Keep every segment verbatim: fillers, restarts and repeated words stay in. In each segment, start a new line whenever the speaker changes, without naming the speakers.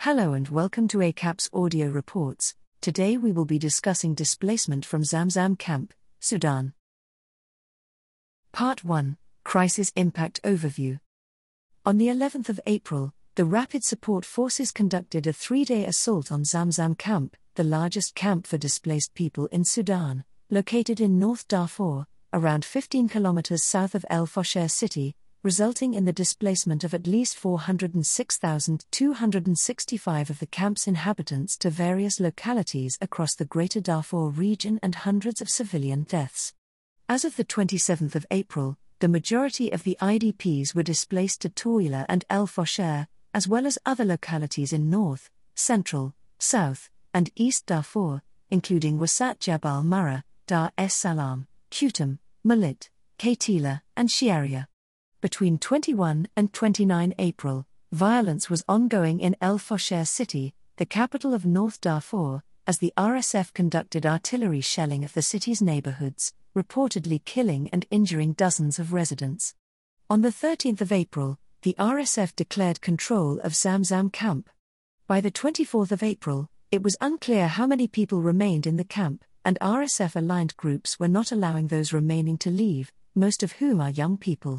Hello and welcome to A C A P's audio reports. Today we will be discussing displacement from Zamzam Camp, Sudan. Part one, Crisis Impact Overview. On the eleventh of April, the Rapid Support Forces conducted a three-day assault on Zamzam Camp, the largest camp for displaced people in Sudan, located in North Darfur, around fifteen kilometers south of El Fasher city, resulting in the displacement of at least four hundred six thousand two hundred sixty-five of the camp's inhabitants to various localities across the Greater Darfur region and hundreds of civilian deaths. As of the twenty-seventh of April, the majority of the I D Ps were displaced to Toila and El Fasher, as well as other localities in North, Central, South, and East Darfur, including Wasat Jabal Mara, Dar es Salaam, Kutum, Malit, Kaitila, and Shiaria. Between the twenty-first and twenty-ninth of April, violence was ongoing in El Fasher city, the capital of North Darfur, as the R S F conducted artillery shelling of the city's neighborhoods, reportedly killing and injuring dozens of residents. On the thirteenth of April, the R S F declared control of Zamzam Camp. By the twenty-fourth of April, it was unclear how many people remained in the camp, and R S F-aligned groups were not allowing those remaining to leave, most of whom are young people.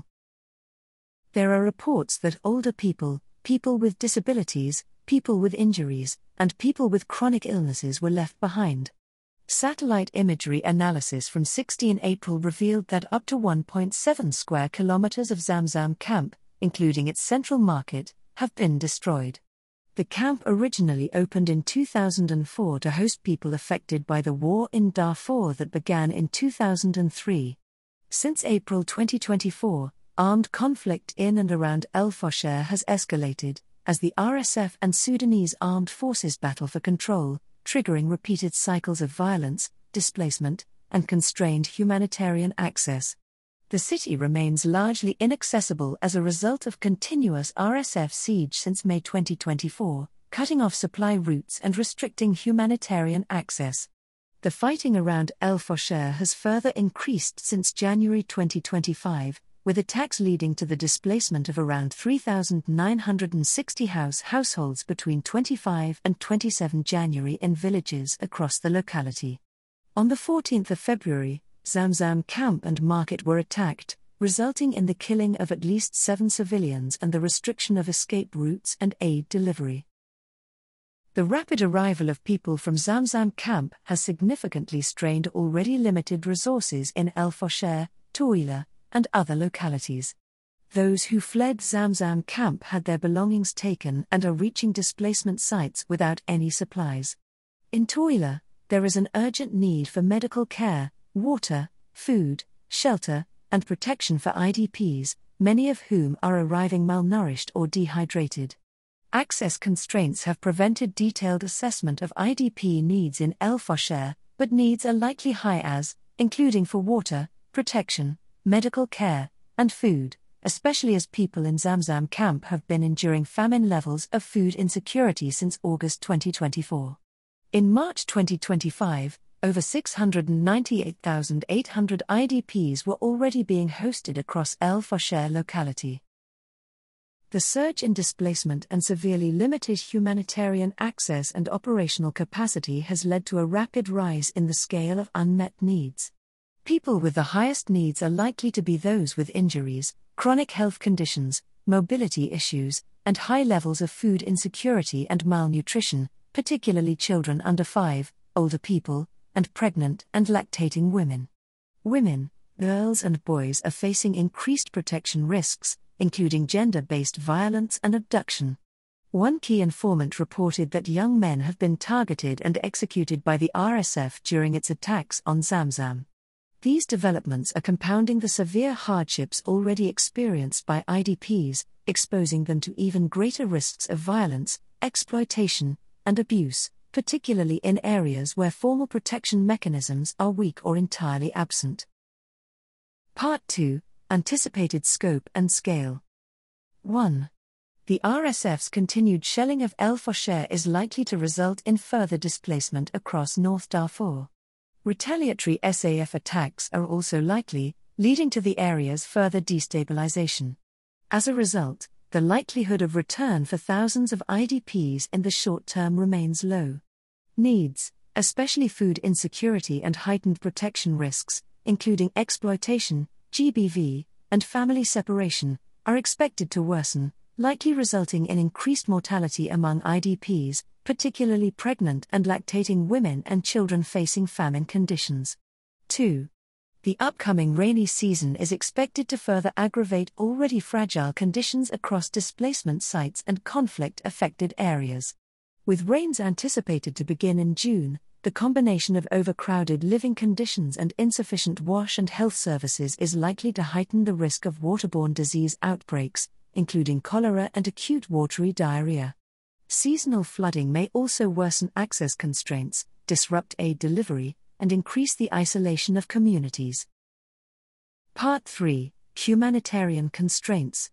There are reports that older people, people with disabilities, people with injuries, and people with chronic illnesses were left behind. Satellite imagery analysis from the sixteenth of April revealed that up to one point seven square kilometers of Zamzam Camp, including its central market, have been destroyed. The camp originally opened in two thousand four to host people affected by the war in Darfur that began in two thousand three. Since April twenty twenty-four, armed conflict in and around El Fasher has escalated, as the R S F and Sudanese armed forces battle for control, triggering repeated cycles of violence, displacement, and constrained humanitarian access. The city remains largely inaccessible as a result of continuous R S F siege since May twenty twenty-four, cutting off supply routes and restricting humanitarian access. The fighting around El Fasher has further increased since January twenty twenty-five, with attacks leading to the displacement of around three thousand nine hundred sixty house households between the twenty-fifth and twenty-seventh of January in villages across the locality. On the fourteenth of February, Zamzam Camp and Market were attacked, resulting in the killing of at least seven civilians and the restriction of escape routes and aid delivery. The rapid arrival of people from Zamzam Camp has significantly strained already limited resources in El Fasher, Toila, and other localities. Those who fled Zamzam Camp had their belongings taken and are reaching displacement sites without any supplies. In Toila, there is an urgent need for medical care, water, food, shelter, and protection for I D Ps, many of whom are arriving malnourished or dehydrated. Access constraints have prevented detailed assessment of I D P needs in El Fasher, but needs are likely high as, including for water, protection, medical care, and food, especially as people in Zamzam Camp have been enduring famine levels of food insecurity since August twenty twenty-four. In March twenty twenty-five, over six hundred ninety-eight thousand eight hundred I D Ps were already being hosted across El Fasher locality. The surge in displacement and severely limited humanitarian access and operational capacity has led to a rapid rise in the scale of unmet needs. People with the highest needs are likely to be those with injuries, chronic health conditions, mobility issues, and high levels of food insecurity and malnutrition, particularly children under five, older people, and pregnant and lactating women. Women, girls and boys are facing increased protection risks, including gender-based violence and abduction. One key informant reported that young men have been targeted and executed by the R S F during its attacks on Zamzam. These developments are compounding the severe hardships already experienced by I D Ps, exposing them to even greater risks of violence, exploitation, and abuse, particularly in areas where formal protection mechanisms are weak or entirely absent. Part two, Anticipated Scope and Scale. one. The R S F's continued shelling of El Fasher is likely to result in further displacement across North Darfur. Retaliatory S A F attacks are also likely, leading to the area's further destabilization. As a result, the likelihood of return for thousands of I D Ps in the short term remains low. Needs, especially food insecurity and heightened protection risks, including exploitation, G B V, and family separation, are expected to worsen, likely resulting in increased mortality among I D Ps, particularly pregnant and lactating women and children facing famine conditions. two. The upcoming rainy season is expected to further aggravate already fragile conditions across displacement sites and conflict-affected areas. With rains anticipated to begin in June, the combination of overcrowded living conditions and insufficient wash and health services is likely to heighten the risk of waterborne disease outbreaks, including cholera and acute watery diarrhea. Seasonal flooding may also worsen access constraints, disrupt aid delivery, and increase the isolation of communities. Part three. Humanitarian constraints.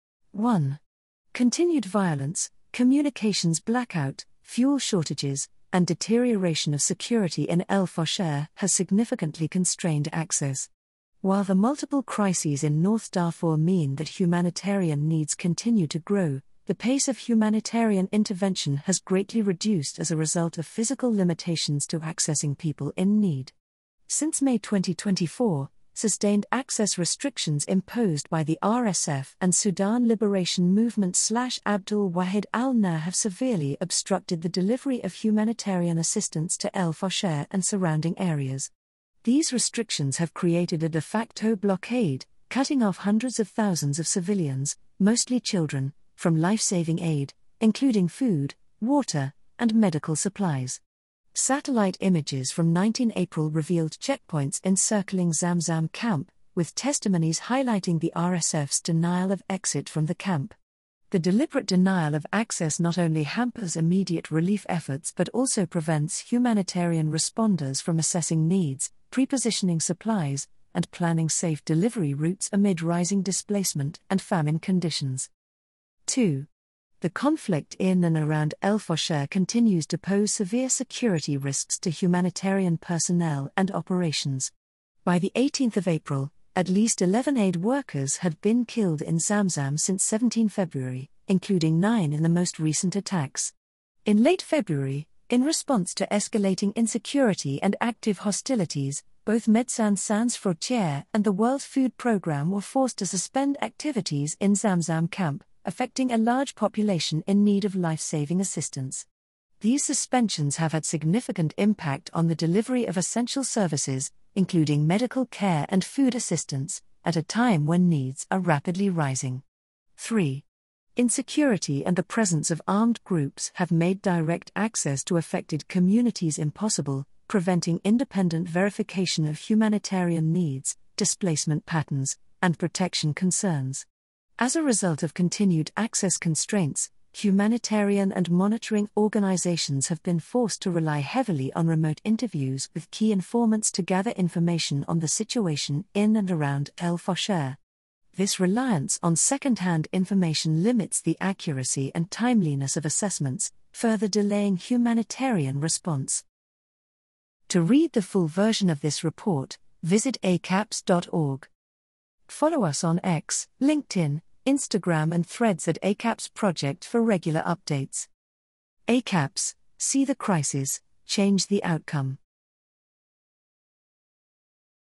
one. Continued violence, communications blackout, fuel shortages, and deterioration of security in El Fasher has significantly constrained access. While the multiple crises in North Darfur mean that humanitarian needs continue to grow, the pace of humanitarian intervention has greatly reduced as a result of physical limitations to accessing people in need. Since May twenty twenty-four, sustained access restrictions imposed by the R S F and Sudan Liberation Movement/Abdul Wahid al-Nur have severely obstructed the delivery of humanitarian assistance to El Fasher and surrounding areas. These restrictions have created a de facto blockade, cutting off hundreds of thousands of civilians, mostly children, from life-saving aid, including food, water, and medical supplies. Satellite images from nineteen April revealed checkpoints encircling Zamzam camp, with testimonies highlighting the R S F's denial of exit from the camp. The deliberate denial of access not only hampers immediate relief efforts but also prevents humanitarian responders from assessing needs, pre-positioning supplies, and planning safe delivery routes amid rising displacement and famine conditions. two. The conflict in and around El Fasher continues to pose severe security risks to humanitarian personnel and operations. By the eighteenth of April, at least eleven aid workers had been killed in Zamzam since the seventeenth of February, including nine in the most recent attacks. In late February, in response to escalating insecurity and active hostilities, both Médecins Sans Frontières and the World Food Programme were forced to suspend activities in Zamzam camp, affecting a large population in need of life-saving assistance. These suspensions have had significant impact on the delivery of essential services, including medical care and food assistance, at a time when needs are rapidly rising. three. Insecurity and the presence of armed groups have made direct access to affected communities impossible, preventing independent verification of humanitarian needs, displacement patterns, and protection concerns. As a result of continued access constraints, humanitarian and monitoring organizations have been forced to rely heavily on remote interviews with key informants to gather information on the situation in and around El Fasher. This reliance on second-hand information limits the accuracy and timeliness of assessments, further delaying humanitarian response. To read the full version of this report, visit A C A P S dot org. Follow us on X, LinkedIn, Instagram and Threads at A C A P S Project for regular updates. A C A P S, see the crisis, change the outcome.